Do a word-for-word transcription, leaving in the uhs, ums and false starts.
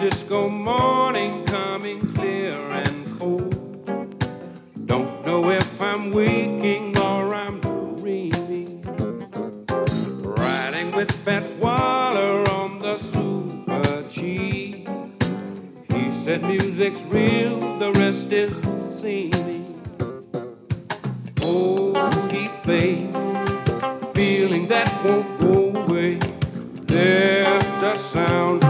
Francisco morning coming clear and cold. Don't know if I'm waking or I'm dreaming. Riding with Fats Waller on the Super G. He said music's real, the rest is seeming. Oh, he played, feeling that won't go away. There's the sound